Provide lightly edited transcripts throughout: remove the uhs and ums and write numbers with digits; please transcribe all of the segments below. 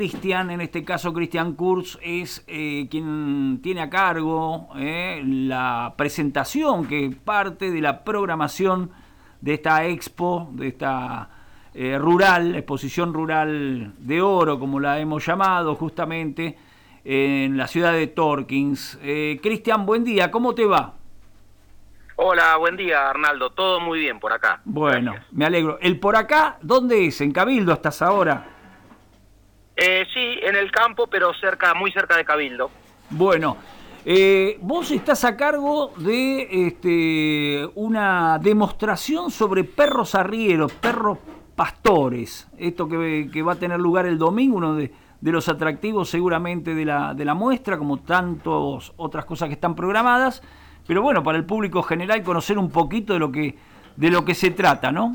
Cristian, en este caso Cristian Kurz, es quien tiene a cargo la presentación, que parte de la programación de esta expo, de esta exposición rural de oro, como la hemos llamado justamente, en la ciudad de Torkins. Cristian, buen día, ¿cómo te va? Hola, buen día, Arnaldo. Todo muy bien por acá. Bueno, Gracias. me alegro. ¿El por acá dónde es? ¿En Cabildo estás ahora? Sí, en el campo, pero muy cerca de Cabildo. Bueno, vos estás a cargo de una demostración sobre perros arrieros, perros pastores. Esto que va a tener lugar el domingo, uno de los atractivos seguramente de la muestra, como tantas otras cosas que están programadas. Pero bueno, para el público general conocer un poquito de lo que se trata, ¿no?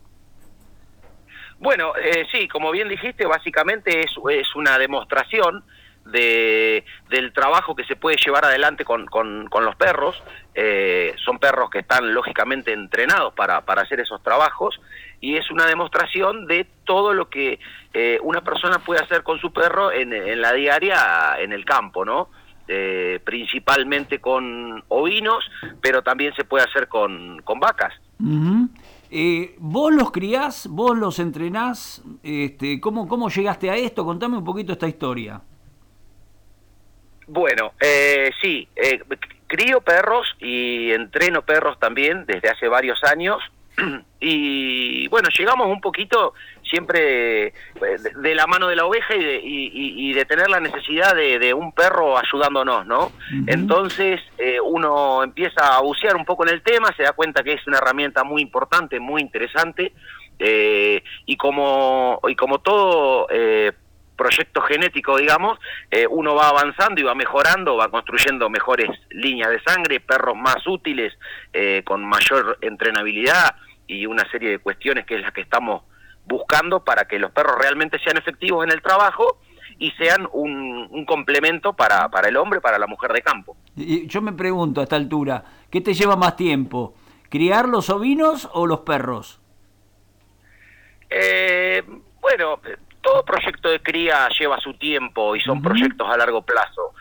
Bueno, sí, como bien dijiste, básicamente es una demostración del trabajo que se puede llevar adelante con los perros. Son perros que están lógicamente entrenados para hacer esos trabajos, y es una demostración de todo lo que una persona puede hacer con su perro en la diaria en el campo, ¿no? Principalmente con ovinos, pero también se puede hacer con vacas. Uh-huh. ¿Vos los criás? ¿Vos los entrenás? ¿Cómo llegaste a esto? Contame un poquito esta historia. Bueno, sí, crío perros y entreno perros también desde hace varios años. Y bueno, llegamos un poquito siempre de la mano de la oveja y de tener la necesidad de un perro ayudándonos, ¿no? Uh-huh. Entonces uno empieza a bucear un poco en el tema, se da cuenta que es una herramienta muy importante, muy interesante, y como todo proyecto genético, digamos, uno va avanzando y va mejorando, va construyendo mejores líneas de sangre, perros más útiles, con mayor entrenabilidad y una serie de cuestiones que es la que estamos buscando para que los perros realmente sean efectivos en el trabajo y sean un complemento para el hombre, para la mujer de campo. Y yo me pregunto a esta altura, ¿qué te lleva más tiempo? ¿Criar los ovinos o los perros? Bueno, todo proyecto de cría lleva su tiempo y son proyectos a largo plazo.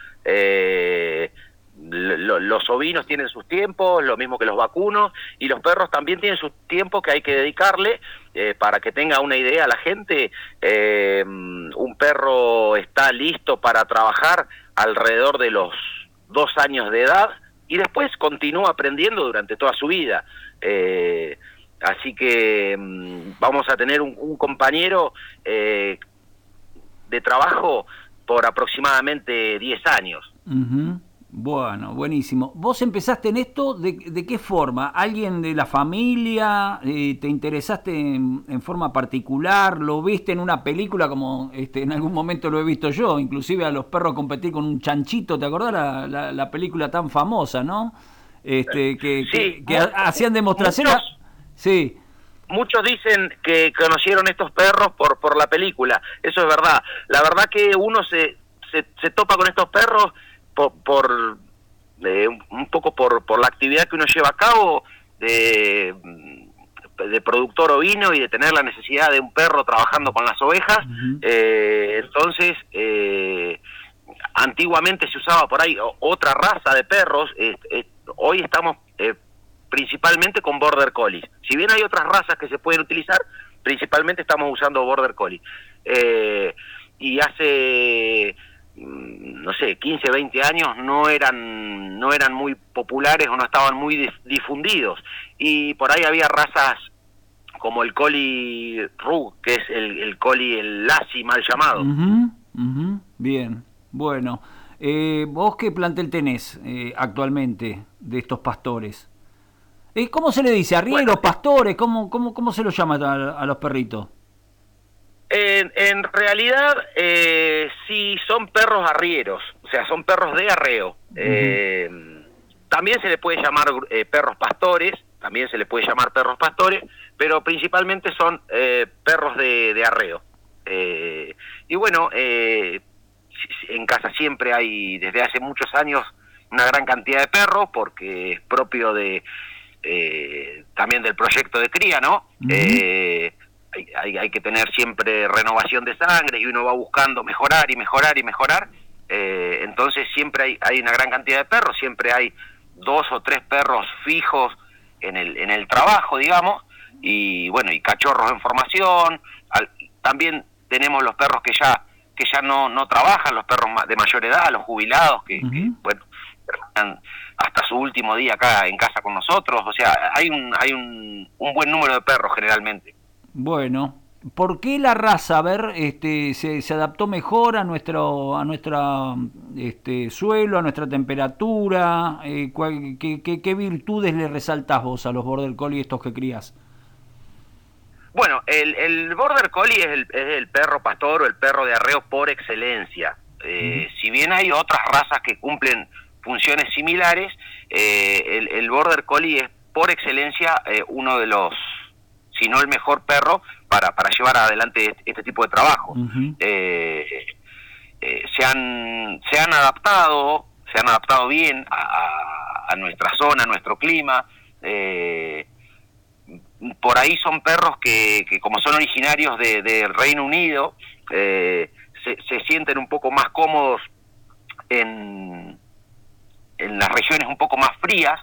Los ovinos tienen sus tiempos, lo mismo que los vacunos, y los perros también tienen sus tiempos que hay que dedicarle. Para que tenga una idea la gente, un perro está listo para trabajar alrededor de los 2 años de edad y después continúa aprendiendo durante toda su vida. Así que vamos a tener un compañero de trabajo por aproximadamente 10 años. Uh-huh. Bueno, buenísimo. ¿Vos empezaste en esto de qué forma? ¿Alguien de la familia? ¿Te interesaste en forma particular? ¿Lo viste en una película como en algún momento lo he visto yo? Inclusive a los perros competir con un chanchito, ¿te acordás la película tan famosa, no? Sí, que hacían demostraciones. Sí. Muchos dicen que conocieron estos perros por la película. Eso es verdad. La verdad que uno se topa con estos perros un poco por la actividad que uno lleva a cabo de productor ovino y de tener la necesidad de un perro trabajando con las ovejas. Uh-huh. Entonces, antiguamente se usaba por ahí otra raza de perros. Hoy estamos principalmente con Border Collies. Si bien hay otras razas que se pueden utilizar, principalmente estamos usando Border Collie. Y hace, no sé, 15, 20 años no eran muy populares o no estaban muy difundidos. Y por ahí había razas como el Collie Rug, que es el Collie, el Lassie mal llamado. Uh-huh, uh-huh. Bien, bueno. ¿Vos qué plantel tenés actualmente de estos pastores? ¿Cómo se le dice? ¿Arrieros, bueno, pastores? ¿Cómo se los llama a los perritos? En realidad, sí son perros arrieros, o sea, son perros de arreo. Uh-huh. También se le puede llamar perros pastores, pero principalmente son perros de arreo. Y bueno, en casa siempre hay, desde hace muchos años, una gran cantidad de perros, porque es propio también del proyecto de cría, ¿no? Uh-huh. hay que tener siempre renovación de sangre y uno va buscando mejorar y mejorar y mejorar. Entonces siempre hay una gran cantidad de perros, siempre hay 2 o 3 perros fijos en el trabajo, digamos, y bueno, y cachorros en formación. También tenemos los perros que ya no trabajan, los perros de mayor edad, los jubilados, que bueno, terminan hasta su último día acá en casa con nosotros. O sea, hay un buen número de perros generalmente. Bueno, ¿por qué la raza, a ver, se adaptó mejor a nuestra suelo, a nuestra temperatura? ¿Qué virtudes le resaltás vos a los Border Collie estos que crías? Bueno, el Border Collie es el perro pastor o el perro de arreo por excelencia. Si bien hay otras razas que cumplen funciones similares, el Border Collie es por excelencia uno de los, si no el mejor perro para llevar adelante este tipo de trabajo. Se han adaptado bien a nuestra zona, a nuestro clima. Por ahí son perros que como son originarios del Reino Unido, se sienten un poco más cómodos en las regiones un poco más frías,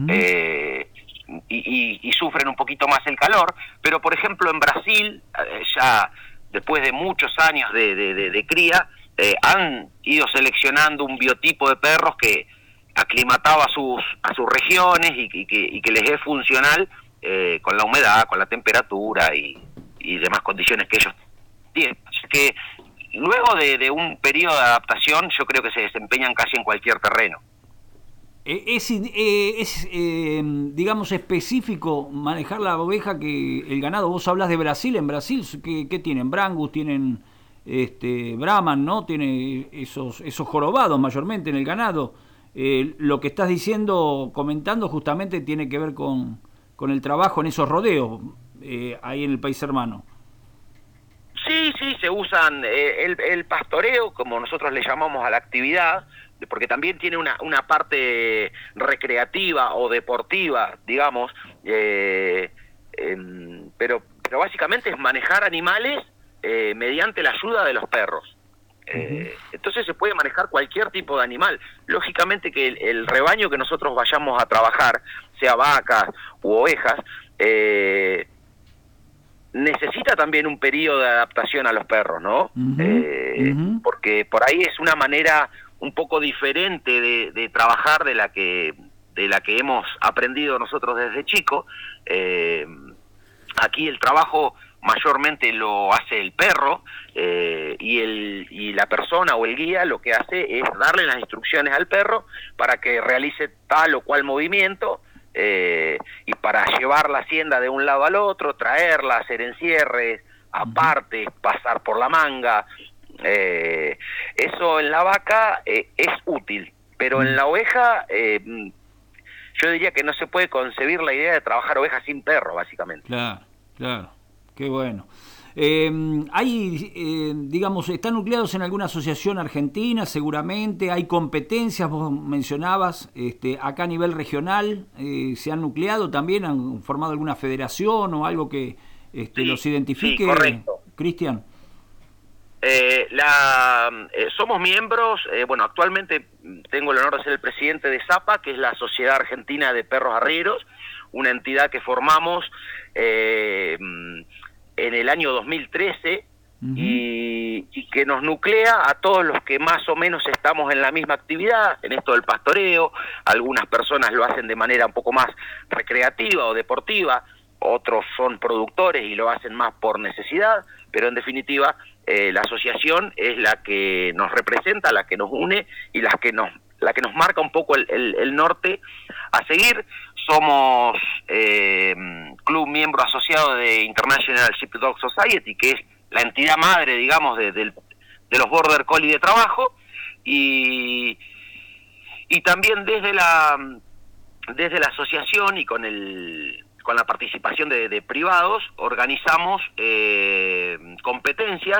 y sufren un poquito más el calor. Pero por ejemplo en Brasil, ya después de muchos años de cría, han ido seleccionando un biotipo de perros que aclimataba a sus regiones y que les es funcional con la humedad, con la temperatura y demás condiciones que ellos tienen. Así que luego de un periodo de adaptación, yo creo que se desempeñan casi en cualquier terreno. Digamos, específico manejar la oveja que el ganado. Vos hablas de Brasil. En Brasil, ¿qué tienen? Brangus, tienen Brahman, ¿no? Tiene esos jorobados mayormente en el ganado. Lo que estás diciendo, comentando, justamente tiene que ver con el trabajo en esos rodeos ahí en el país hermano. Sí, se usan el pastoreo, como nosotros le llamamos a la actividad, porque también tiene una parte recreativa o deportiva, digamos, pero básicamente es manejar animales mediante la ayuda de los perros. Entonces se puede manejar cualquier tipo de animal. Lógicamente que el rebaño que nosotros vayamos a trabajar, sea vacas u ovejas, necesita también un periodo de adaptación a los perros, ¿no? Porque por ahí es una manera un poco diferente de trabajar de la que hemos aprendido nosotros desde chico. Aquí el trabajo mayormente lo hace el perro, y la persona o el guía lo que hace es darle las instrucciones al perro para que realice tal o cual movimiento, y para llevar la hacienda de un lado al otro, traerla, hacer encierres, aparte, pasar por la manga. Eso en la vaca es útil, pero en la oveja yo diría que no se puede concebir la idea de trabajar ovejas sin perro, básicamente. Claro, qué bueno. Digamos, ¿están nucleados en alguna asociación argentina? Seguramente. ¿Hay competencias? Vos mencionabas, acá a nivel regional, ¿se han nucleado también? ¿Han formado alguna federación o algo que los identifique? Sí, correcto. Cristian. Somos miembros, bueno, actualmente tengo el honor de ser el presidente de SAPA, que es la Sociedad Argentina de Perros Arrieros, una entidad que formamos en el año 2013, y que nos nuclea a todos los que más o menos estamos en la misma actividad, en esto del pastoreo. Algunas personas lo hacen de manera un poco más recreativa o deportiva, otros son productores y lo hacen más por necesidad, pero en definitiva la asociación es la que nos representa, la que nos une y la que nos marca un poco el norte a seguir. Somos club miembro asociado de International Sheepdog Society, que es la entidad madre, digamos, de los Border Collie de trabajo, y también desde la asociación y con la participación de privados organizamos competencias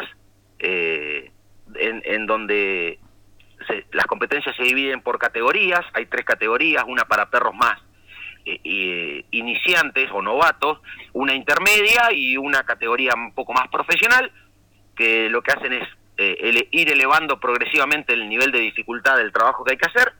en donde las competencias se dividen por categorías. Hay 3 categorías, una para perros más iniciantes o novatos, una intermedia y una categoría un poco más profesional, que lo que hacen es ir elevando progresivamente el nivel de dificultad del trabajo que hay que hacer,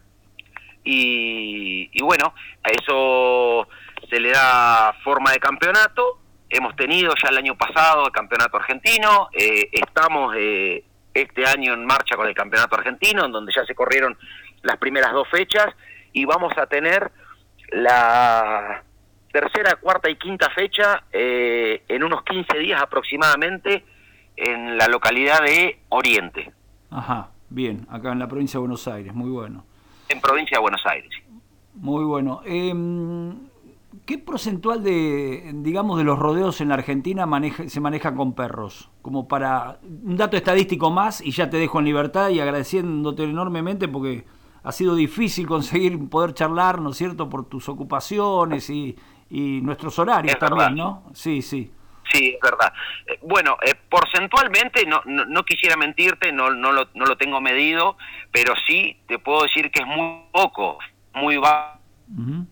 y bueno, a eso se le da forma de campeonato. Hemos tenido ya el año pasado el campeonato argentino, estamos este año en marcha con el campeonato argentino, en donde ya se corrieron las primeras 2 fechas, y vamos a tener la tercera, cuarta y quinta fecha en unos 15 días aproximadamente en la localidad de Oriente. Ajá, bien, acá en la provincia de Buenos Aires, muy bueno. En provincia de Buenos Aires. Muy bueno. ¿Qué porcentual digamos, de los rodeos en la Argentina se maneja con perros? Como para un dato estadístico más, y ya te dejo en libertad y agradeciéndote enormemente porque ha sido difícil conseguir poder charlar, ¿no es cierto?, por tus ocupaciones y nuestros horarios es también, verdad. ¿no? Sí, sí. Sí, es verdad. Bueno, porcentualmente no quisiera mentirte, no lo tengo medido, pero sí te puedo decir que es muy poco, muy bajo. Uh-huh.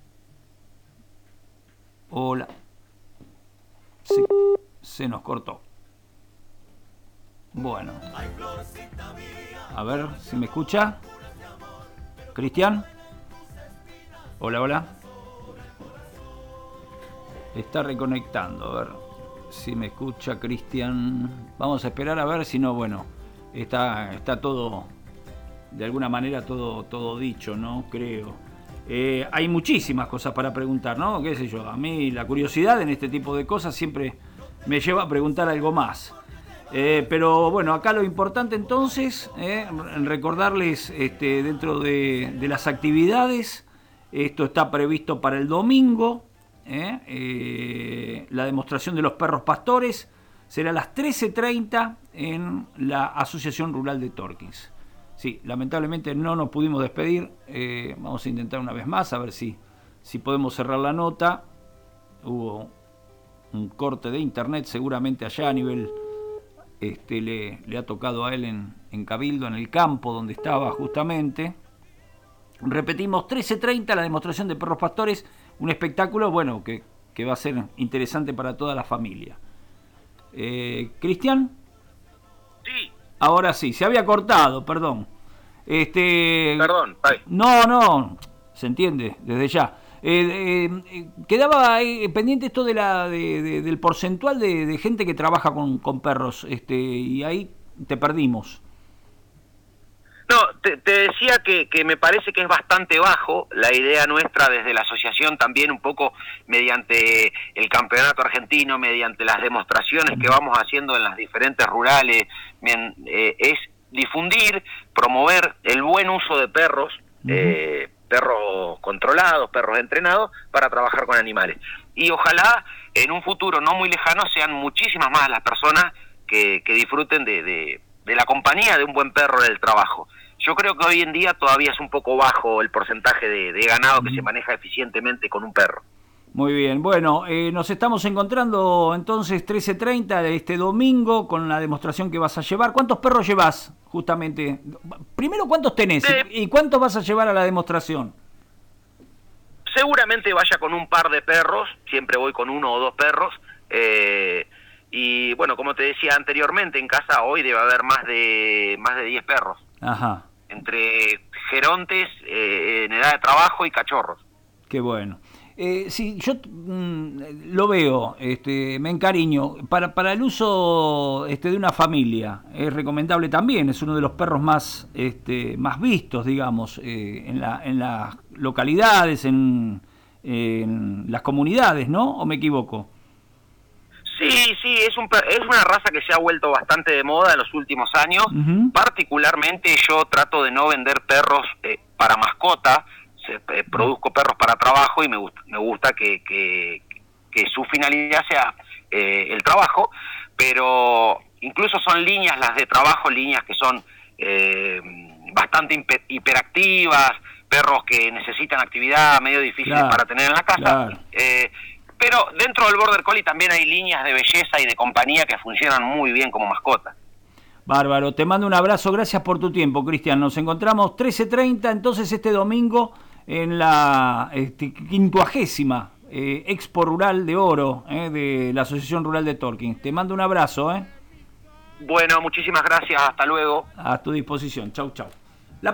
Hola. Se nos cortó. Bueno. A ver si me escucha. Cristian. Hola, hola. Está reconectando, a ver si me escucha Cristian. Vamos a esperar a ver si no, bueno, está todo, de alguna manera todo dicho, ¿no? Creo. Hay muchísimas cosas para preguntar, ¿no? ¿Qué sé yo? A mí la curiosidad en este tipo de cosas siempre me lleva a preguntar algo más. Pero bueno, acá lo importante entonces, recordarles dentro de las actividades, esto está previsto para el domingo. La demostración de los perros pastores será a las 13:30 en la Asociación Rural de Torkins. Sí, lamentablemente no nos pudimos despedir, vamos a intentar una vez más a ver si podemos cerrar la nota. Hubo un corte de internet seguramente allá a nivel, le ha tocado a él en Cabildo, en el campo donde estaba justamente. Repetimos, 13:30 la demostración de perros pastores, un espectáculo, bueno, que va a ser interesante para toda la familia. ¿Cristian? Sí. Ahora sí, se había cortado, perdón. Perdón, ay. No, se entiende, desde ya. Quedaba pendiente esto del porcentual de gente que trabaja con perros, y ahí te perdimos. No, te decía que me parece que es bastante bajo. La idea nuestra desde la asociación también, un poco mediante el campeonato argentino, mediante las demostraciones que vamos haciendo en las diferentes rurales, es difundir, promover el buen uso de perros, perros controlados, perros entrenados, para trabajar con animales. Y ojalá en un futuro no muy lejano sean muchísimas más las personas que disfruten de la compañía de un buen perro en el trabajo. Yo creo que hoy en día todavía es un poco bajo el porcentaje de ganado que se maneja eficientemente con un perro. Muy bien, bueno, nos estamos encontrando entonces 13:30 de este domingo con la demostración que vas a llevar. ¿Cuántos perros llevas justamente? Primero, ¿cuántos tenés? ¿Y cuántos vas a llevar a la demostración? Seguramente vaya con un par de perros, siempre voy con 1 o 2 perros, y bueno, como te decía anteriormente, en casa hoy debe haber más de 10 perros. Ajá. Entre gerontes, en edad de trabajo, y cachorros. Qué bueno. Sí, yo lo veo, me encariño. Para el uso de una familia es recomendable también. Es uno de los perros más vistos, digamos, en las localidades, en las comunidades, ¿no? ¿O me equivoco? Sí, es una raza que se ha vuelto bastante de moda en los últimos años. Uh-huh. Particularmente yo trato de no vender perros para mascota. Produzco perros para trabajo y me gusta que su finalidad sea el trabajo, pero incluso son líneas las de trabajo, líneas que son bastante hiperactivas, perros que necesitan actividad, medio difíciles para tener en la casa. Claro. Pero dentro del Border Collie también hay líneas de belleza y de compañía que funcionan muy bien como mascota. Bárbaro, te mando un abrazo, gracias por tu tiempo, Cristian. Nos encontramos 13:30 entonces este domingo en la 50ª Expo Rural de Oro de la Asociación Rural de Torquín. Te mando un abrazo. Bueno, muchísimas gracias, hasta luego. A tu disposición. Chau, chau.